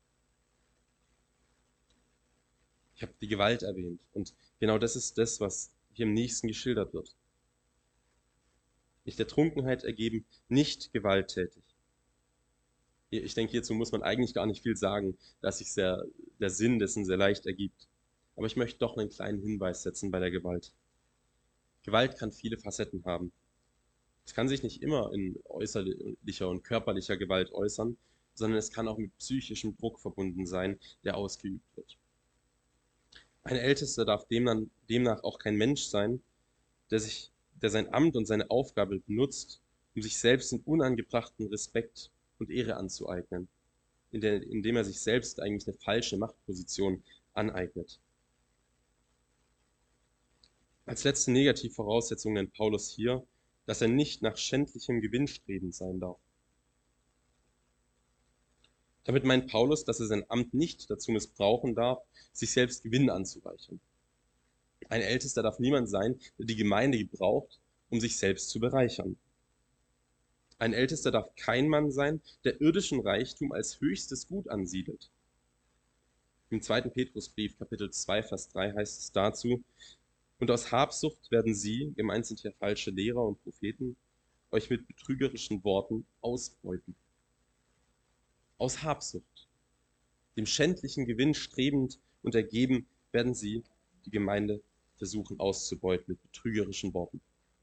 Ich habe die Gewalt erwähnt und genau das ist das, was hier im nächsten geschildert wird. Nicht der Trunkenheit ergeben, nicht gewalttätig. Ich denke, hierzu muss man eigentlich gar nicht viel sagen, dass sich sehr, der Sinn dessen sehr leicht ergibt. Aber ich möchte doch einen kleinen Hinweis setzen bei der Gewalt. Gewalt kann viele Facetten haben. Es kann sich nicht immer in äußerlicher und körperlicher Gewalt äußern, sondern es kann auch mit psychischem Druck verbunden sein, der ausgeübt wird. Ein Ältester darf demnach auch kein Mensch sein, der, sich, der sein Amt und seine Aufgabe benutzt, um sich selbst den unangebrachten Respekt und Ehre anzueignen, indem er sich selbst eigentlich eine falsche Machtposition aneignet. Als letzte Negativvoraussetzung nennt Paulus hier, dass er nicht nach schändlichem Gewinn strebend sein darf. Damit meint Paulus, dass er sein Amt nicht dazu missbrauchen darf, sich selbst Gewinn anzureichern. Ein Ältester darf niemand sein, der die Gemeinde gebraucht, um sich selbst zu bereichern. Ein Ältester darf kein Mann sein, der irdischen Reichtum als höchstes Gut ansiedelt. Im zweiten Petrusbrief, Kapitel zwei, Vers drei heißt es dazu: Und aus Habsucht werden sie, gemeint sind hier falsche Lehrer und Propheten, euch mit betrügerischen Worten ausbeuten. Aus Habsucht, dem schändlichen Gewinn strebend und ergeben, werden sie die Gemeinde versuchen auszubeuten mit betrügerischen Worten.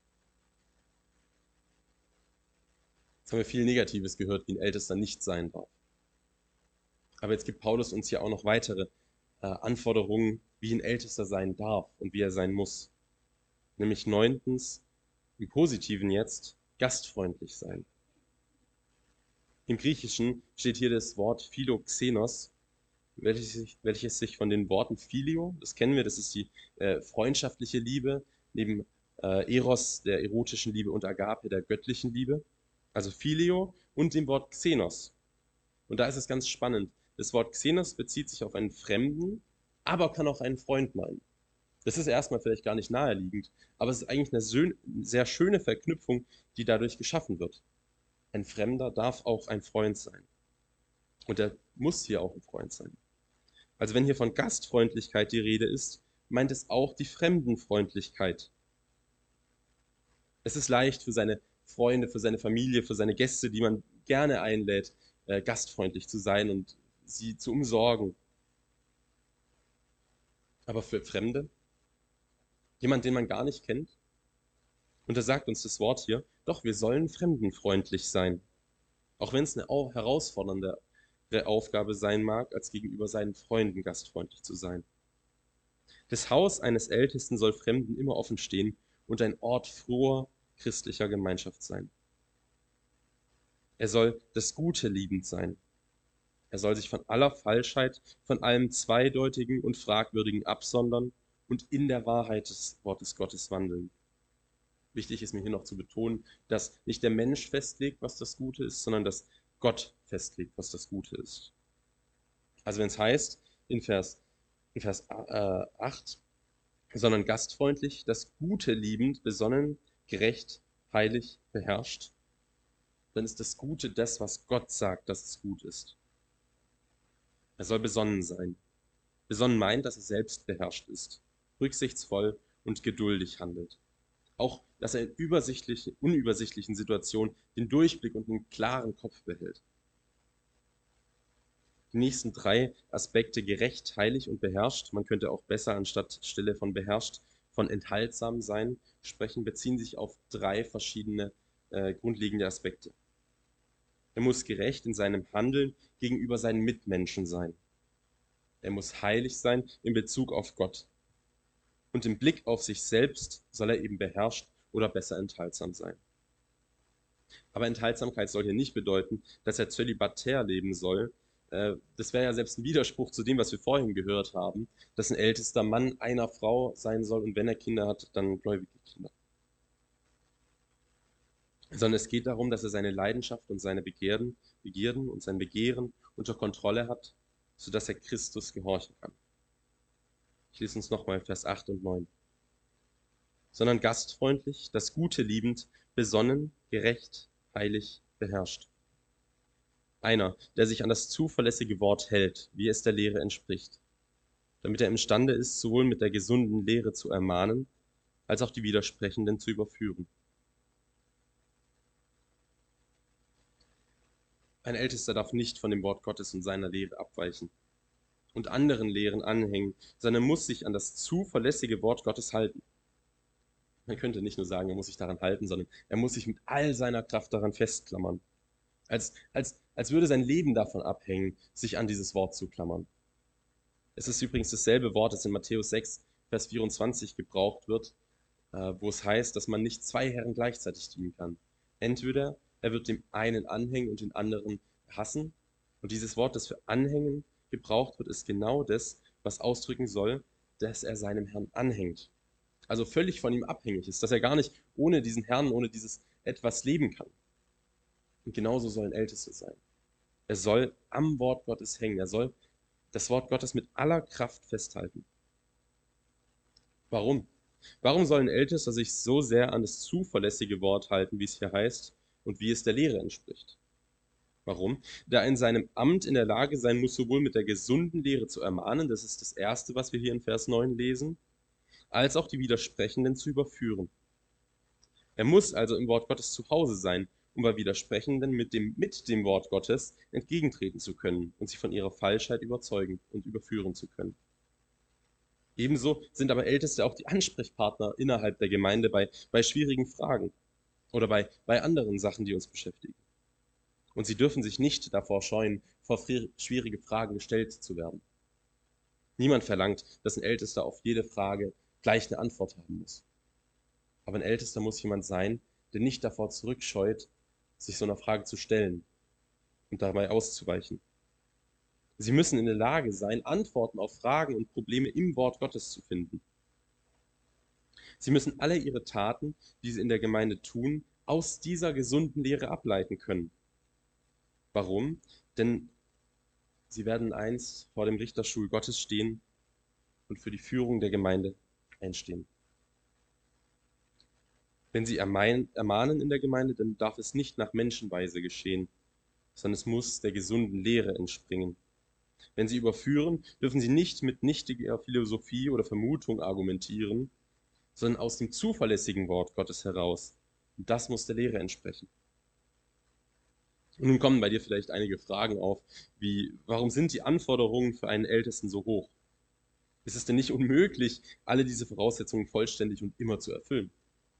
Jetzt haben wir viel Negatives gehört, wie ein Ältester nicht sein darf. Aber jetzt gibt Paulus uns hier auch noch weitere äh, Anforderungen, wie ein Ältester sein darf und wie er sein muss. Nämlich neuntens, im Positiven jetzt, gastfreundlich sein. Im Griechischen steht hier das Wort Philoxenos, welches sich, welches sich von den Worten Philio, das kennen wir, das ist die äh, freundschaftliche Liebe, neben äh, Eros, der erotischen Liebe, und Agape, der göttlichen Liebe. Also Philio und dem Wort Xenos. Und da ist es ganz spannend. Das Wort Xenos bezieht sich auf einen Fremden, aber kann auch einen Freund meinen. Das ist erstmal vielleicht gar nicht naheliegend, aber es ist eigentlich eine sehr schöne Verknüpfung, die dadurch geschaffen wird. Ein Fremder darf auch ein Freund sein. Und er muss hier auch ein Freund sein. Also wenn hier von Gastfreundlichkeit die Rede ist, meint es auch die Fremdenfreundlichkeit. Es ist leicht für seine Freunde, für seine Familie, für seine Gäste, die man gerne einlädt, äh, gastfreundlich zu sein und sie zu umsorgen. Aber für Fremde, jemand, den man gar nicht kennt, und da sagt uns das Wort hier, doch, wir sollen fremdenfreundlich sein. Auch wenn es eine herausfordernde Aufgabe sein mag, als gegenüber seinen Freunden gastfreundlich zu sein. Das Haus eines Ältesten soll Fremden immer offen stehen und ein Ort froher christlicher Gemeinschaft sein. Er soll das Gute liebend sein. Er soll sich von aller Falschheit, von allem Zweideutigen und Fragwürdigen absondern und in der Wahrheit des Wortes Gottes wandeln. Wichtig ist mir hier noch zu betonen, dass nicht der Mensch festlegt, was das Gute ist, sondern dass Gott festlegt, was das Gute ist. Also wenn es heißt, in Vers, in Vers äh, acht, sondern gastfreundlich, das Gute liebend, besonnen, gerecht, heilig, beherrscht, dann ist das Gute das, was Gott sagt, dass es gut ist. Er soll besonnen sein. Besonnen meint, dass er selbst beherrscht ist, rücksichtsvoll und geduldig handelt. Auch, dass er in übersichtlichen, unübersichtlichen Situationen den Durchblick und einen klaren Kopf behält. Die nächsten drei Aspekte, gerecht, heilig und beherrscht, man könnte auch besser anstatt Stille von beherrscht, von enthaltsam sein sprechen, beziehen sich auf drei verschiedene äh, grundlegende Aspekte. Er muss gerecht in seinem Handeln gegenüber seinen Mitmenschen sein. Er muss heilig sein in Bezug auf Gott. Und im Blick auf sich selbst soll er eben beherrscht oder besser enthaltsam sein. Aber Enthaltsamkeit soll hier nicht bedeuten, dass er zölibatär leben soll. Äh, Das wäre ja selbst ein Widerspruch zu dem, was wir vorhin gehört haben, dass ein ältester Mann einer Frau sein soll und wenn er Kinder hat, dann gläubige Kinder. Sondern es geht darum, dass er seine Leidenschaft und seine Begierden, Begierden und sein Begehren unter Kontrolle hat, sodass er Christus gehorchen kann. Ich lese uns nochmal Vers acht und neun. Sondern gastfreundlich, das Gute liebend, besonnen, gerecht, heilig, beherrscht. Einer, der sich an das zuverlässige Wort hält, wie es der Lehre entspricht, damit er imstande ist, sowohl mit der gesunden Lehre zu ermahnen, als auch die Widersprechenden zu überführen. Ein Ältester darf nicht von dem Wort Gottes und seiner Lehre abweichen und anderen Lehren anhängen, sondern muss sich an das zuverlässige Wort Gottes halten. Man könnte nicht nur sagen, er muss sich daran halten, sondern er muss sich mit all seiner Kraft daran festklammern. Als, als, als würde sein Leben davon abhängen, sich an dieses Wort zu klammern. Es ist übrigens dasselbe Wort, das in Matthäus sechs, Vers vierundzwanzig gebraucht wird, äh, wo es heißt, dass man nicht zwei Herren gleichzeitig dienen kann. Entweder er wird dem einen anhängen und den anderen hassen. Und dieses Wort, das für anhängen gebraucht wird, ist genau das, was ausdrücken soll, dass er seinem Herrn anhängt. Also völlig von ihm abhängig ist, dass er gar nicht ohne diesen Herrn, ohne dieses etwas leben kann. Und genauso soll ein Ältester sein. Er soll am Wort Gottes hängen. Er soll das Wort Gottes mit aller Kraft festhalten. Warum? Warum soll ein Ältester sich so sehr an das zuverlässige Wort halten, wie es hier heißt, und wie es der Lehre entspricht? Warum? Da er in seinem Amt in der Lage sein muss, sowohl mit der gesunden Lehre zu ermahnen, das ist das Erste, was wir hier in Vers neun lesen, als auch die Widersprechenden zu überführen. Er muss also im Wort Gottes zu Hause sein, um bei Widersprechenden mit dem, mit dem Wort Gottes entgegentreten zu können und sie von ihrer Falschheit überzeugen und überführen zu können. Ebenso sind aber Älteste auch die Ansprechpartner innerhalb der Gemeinde bei, bei schwierigen Fragen oder bei, bei anderen Sachen, die uns beschäftigen. Und sie dürfen sich nicht davor scheuen, vor schwierige Fragen gestellt zu werden. Niemand verlangt, dass ein Ältester auf jede Frage gleich eine Antwort haben muss. Aber ein Ältester muss jemand sein, der nicht davor zurückscheut, sich so einer Frage zu stellen und dabei auszuweichen. Sie müssen in der Lage sein, Antworten auf Fragen und Probleme im Wort Gottes zu finden. Sie müssen alle ihre Taten, die sie in der Gemeinde tun, aus dieser gesunden Lehre ableiten können. Warum? Denn sie werden einst vor dem Richterstuhl Gottes stehen und für die Führung der Gemeinde einstehen. Wenn sie ermahnen in der Gemeinde, dann darf es nicht nach Menschenweise geschehen, sondern es muss der gesunden Lehre entspringen. Wenn sie überführen, dürfen sie nicht mit nichtiger Philosophie oder Vermutung argumentieren, sondern aus dem zuverlässigen Wort Gottes heraus. Und das muss der Lehre entsprechen. Und nun kommen bei dir vielleicht einige Fragen auf, wie, warum sind die Anforderungen für einen Ältesten so hoch? Ist es denn nicht unmöglich, alle diese Voraussetzungen vollständig und immer zu erfüllen?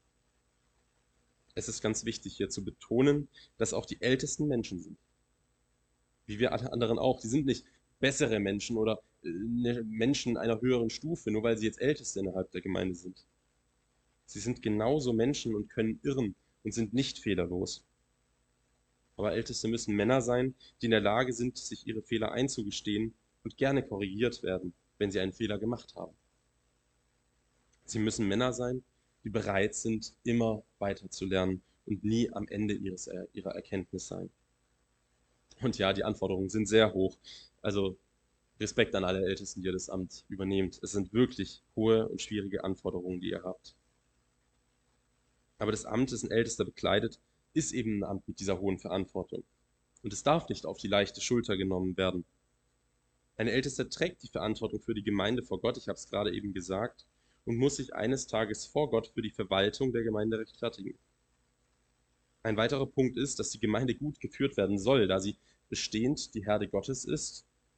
Es ist ganz wichtig hier zu betonen, dass auch die ältesten Menschen sind. Wie wir alle anderen auch. Die sind nicht bessere Menschen oder äh, Menschen einer höheren Stufe, nur weil sie jetzt Älteste innerhalb der Gemeinde sind. Sie sind genauso Menschen und können irren und sind nicht fehlerlos. Aber Älteste müssen Männer sein, die in der Lage sind, sich ihre Fehler einzugestehen und gerne korrigiert werden, wenn sie einen Fehler gemacht haben. Sie müssen Männer sein, die bereit sind, immer weiter zu lernen und nie am Ende ihres, ihrer Erkenntnis sein. Und ja, die Anforderungen sind sehr hoch. Also Respekt an alle Ältesten, die ihr das Amt übernehmt. Es sind wirklich hohe und schwierige Anforderungen, die ihr habt. Aber das Amt, das ein Ältester bekleidet, ist eben ein Amt mit dieser hohen Verantwortung. Und es darf nicht auf die leichte Schulter genommen werden. Ein Ältester trägt die Verantwortung für die Gemeinde vor Gott, ich habe es gerade eben gesagt, und muss sich eines Tages vor Gott für die Verwaltung der Gemeinde rechtfertigen. Ein weiterer Punkt ist, dass die Gemeinde gut geführt werden soll, da sie bestehend die Herde Gottes ist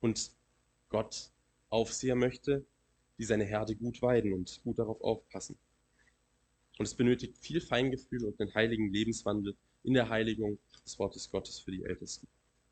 und Gott Aufseher möchte, die seine Herde gut weiden und gut darauf aufpassen. Und es benötigt viel Feingefühl und einen heiligen Lebenswandel in der Heiligung des Wortes Gottes für die Ältesten.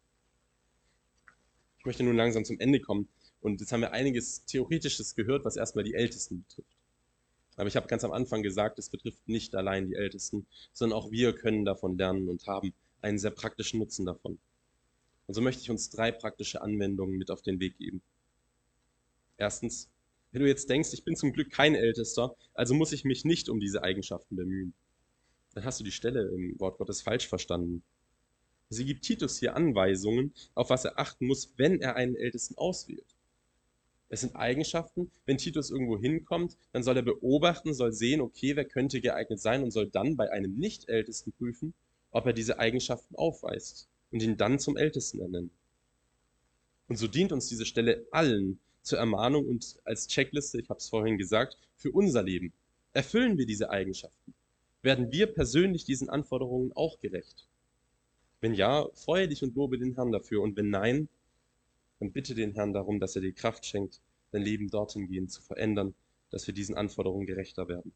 Ich möchte nun langsam zum Ende kommen und jetzt haben wir einiges Theoretisches gehört, was erstmal die Ältesten betrifft. Aber ich habe ganz am Anfang gesagt, es betrifft nicht allein die Ältesten, sondern auch wir können davon lernen und haben einen sehr praktischen Nutzen davon. Und so möchte ich uns drei praktische Anwendungen mit auf den Weg geben. Erstens, wenn du jetzt denkst, ich bin zum Glück kein Ältester, also muss ich mich nicht um diese Eigenschaften bemühen, dann hast du die Stelle im Wort Gottes falsch verstanden. Sie gibt Titus hier Anweisungen, auf was er achten muss, wenn er einen Ältesten auswählt. Es sind Eigenschaften, wenn Titus irgendwo hinkommt, dann soll er beobachten, soll sehen, okay, wer könnte geeignet sein und soll dann bei einem Nicht-Ältesten prüfen, ob er diese Eigenschaften aufweist und ihn dann zum Ältesten ernennen. Und so dient uns diese Stelle allen zur Ermahnung und als Checkliste, ich habe es vorhin gesagt, für unser Leben. Erfüllen wir diese Eigenschaften? Werden wir persönlich diesen Anforderungen auch gerecht? Wenn ja, freue dich und lobe den Herrn dafür. Und wenn nein, dann bitte den Herrn darum, dass er dir Kraft schenkt, dein Leben dorthin gehen zu verändern, dass wir diesen Anforderungen gerechter werden.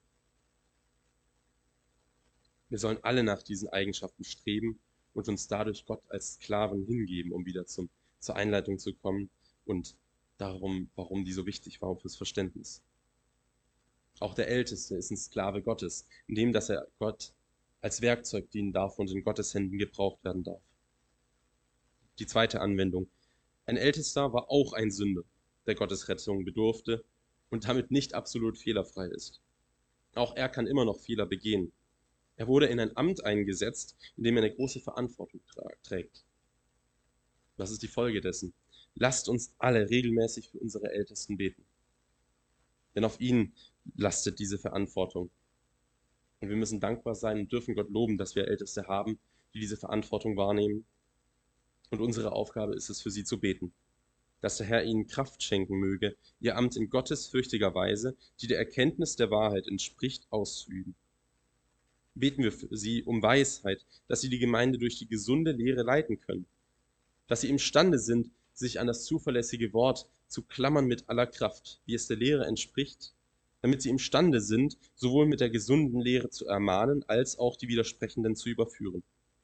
Wir sollen alle nach diesen Eigenschaften streben und uns dadurch Gott als Sklaven hingeben, um wieder zum, zur Einleitung zu kommen und darum, warum die so wichtig war fürs Verständnis. Auch der Älteste ist ein Sklave Gottes, indem dass er Gott als Werkzeug dienen darf und in Gottes Händen gebraucht werden darf. Die zweite Anwendung. Ein Ältester war auch ein Sünder, der Gottes Rettung bedurfte und damit nicht absolut fehlerfrei ist. Auch er kann immer noch Fehler begehen. Er wurde in ein Amt eingesetzt, in dem er eine große Verantwortung trägt. Was ist die Folge dessen? Lasst uns alle regelmäßig für unsere Ältesten beten. Denn auf ihnen lastet diese Verantwortung. Und wir müssen dankbar sein und dürfen Gott loben, dass wir Älteste haben, die diese Verantwortung wahrnehmen. Und unsere Aufgabe ist es, für sie zu beten, dass der Herr ihnen Kraft schenken möge, ihr Amt in gottesfürchtiger Weise, die der Erkenntnis der Wahrheit entspricht, auszuüben. Beten wir für sie um Weisheit, dass sie die Gemeinde durch die gesunde Lehre leiten können, dass sie imstande sind, sich an das zuverlässige Wort zu klammern mit aller Kraft, wie es der Lehre entspricht, damit sie imstande sind, sowohl mit der gesunden Lehre zu ermahnen, als auch die Widersprechenden zu überführen.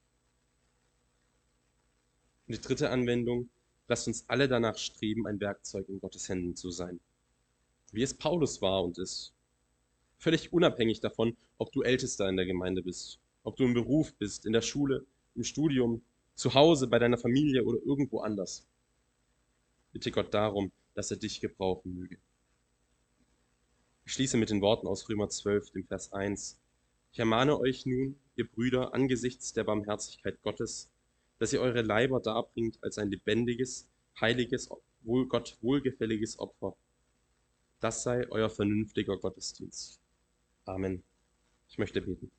Und die dritte Anwendung, lasst uns alle danach streben, ein Werkzeug in Gottes Händen zu sein, wie es Paulus war und ist. Völlig unabhängig davon, ob du Ältester in der Gemeinde bist, ob du im Beruf bist, in der Schule, im Studium, zu Hause, bei deiner Familie oder irgendwo anders. Bitte Gott darum, dass er dich gebrauchen möge. Ich schließe mit den Worten aus Römer zwölf, dem Vers eins. Ich ermahne euch nun, ihr Brüder, angesichts der Barmherzigkeit Gottes, dass ihr eure Leiber darbringt als ein lebendiges, heiliges, wohl Gott wohlgefälliges Opfer. Das sei euer vernünftiger Gottesdienst. Amen. Ich möchte beten.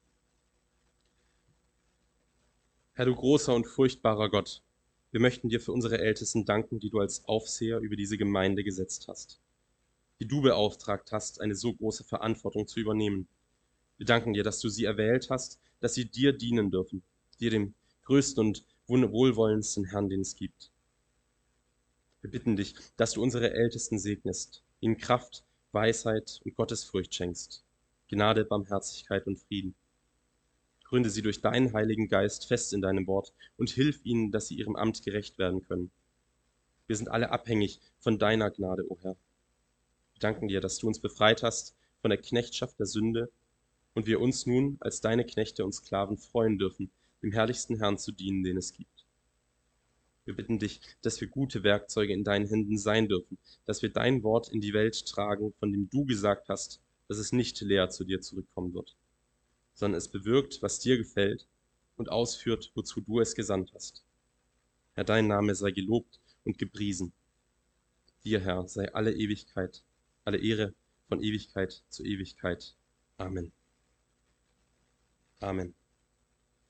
Herr, du großer und furchtbarer Gott, wir möchten dir für unsere Ältesten danken, die du als Aufseher über diese Gemeinde gesetzt hast, die du beauftragt hast, eine so große Verantwortung zu übernehmen. Wir danken dir, dass du sie erwählt hast, dass sie dir dienen dürfen, dir dem größten und wohlwollendsten Herrn, den es gibt. Wir bitten dich, dass du unsere Ältesten segnest, ihnen Kraft, Weisheit und Gottesfurcht schenkst, Gnade, Barmherzigkeit und Frieden. Gründe sie durch deinen Heiligen Geist fest in deinem Wort und hilf ihnen, dass sie ihrem Amt gerecht werden können. Wir sind alle abhängig von deiner Gnade, o Herr. Wir danken dir, dass du uns befreit hast von der Knechtschaft der Sünde und wir uns nun als deine Knechte und Sklaven freuen dürfen, dem herrlichsten Herrn zu dienen, den es gibt. Wir bitten dich, dass wir gute Werkzeuge in deinen Händen sein dürfen, dass wir dein Wort in die Welt tragen, von dem du gesagt hast, dass es nicht leer zu dir zurückkommen wird, sondern es bewirkt, was dir gefällt und ausführt, wozu du es gesandt hast. Herr, dein Name sei gelobt und gepriesen. Dir, Herr, sei alle Ewigkeit, alle Ehre von Ewigkeit zu Ewigkeit. Amen. Amen.